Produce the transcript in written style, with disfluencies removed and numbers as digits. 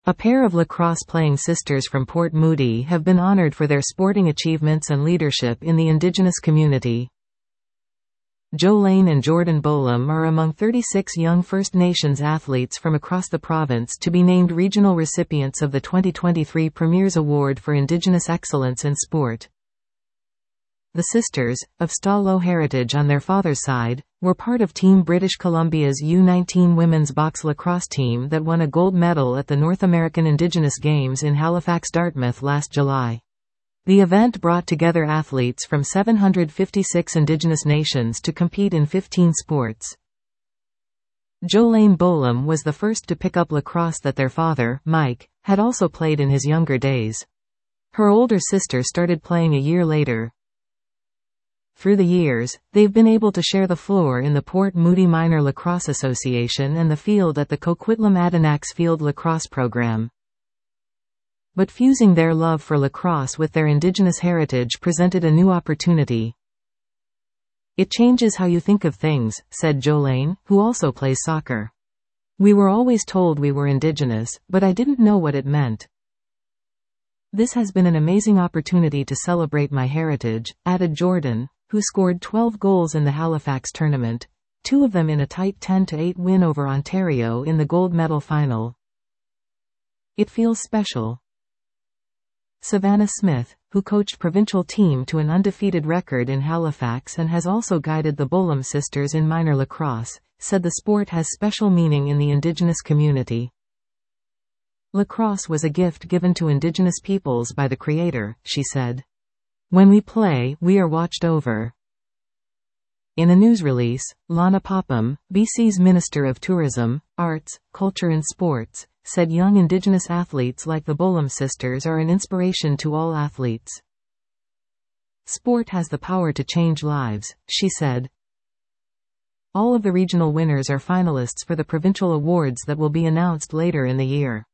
A pair of lacrosse-playing sisters from Port Moody have been honored for their sporting achievements and leadership in the Indigenous community. Jolene and Jordan Bolam are among 36 young First Nations athletes from across the province to be named regional recipients of the 2023 Premier's Award for Indigenous Excellence in Sport. The sisters, of Stalo heritage on their father's side, were part of Team British Columbia's U19 women's box lacrosse team that won a gold medal at the North American Indigenous Games in Halifax, Dartmouth last July. The event brought together athletes from 756 Indigenous nations to compete in 15 sports. Jolene Bolam was the first to pick up lacrosse that their father, Mike, had also played in his younger days. Her older sister started playing a year later. Through the years, they've been able to share the floor in the Port Moody Minor Lacrosse Association and the field at the Coquitlam Adirondacks Field Lacrosse Program. But fusing their love for lacrosse with their Indigenous heritage presented a new opportunity. "It changes how you think of things," said Jolene, who also plays soccer. "We were always told we were Indigenous, but I didn't know what it meant. This has been an amazing opportunity to celebrate my heritage," added Jordan, who scored 12 goals in the Halifax tournament, 2 of them in a tight 10-8 win over Ontario in the gold medal final. "It feels special." Savannah Smith, who coached provincial team to an undefeated record in Halifax and has also guided the Bolam sisters in minor lacrosse, said the sport has special meaning in the Indigenous community. "Lacrosse was a gift given to Indigenous peoples by the Creator," she said. "When we play, we are watched over." In a news release, Lana Popham, BC's Minister of Tourism, Arts, Culture and Sports, said young Indigenous athletes like the Bolam sisters are an inspiration to all athletes. "Sport has the power to change lives," she said. All of the regional winners are finalists for the provincial awards that will be announced later in the year.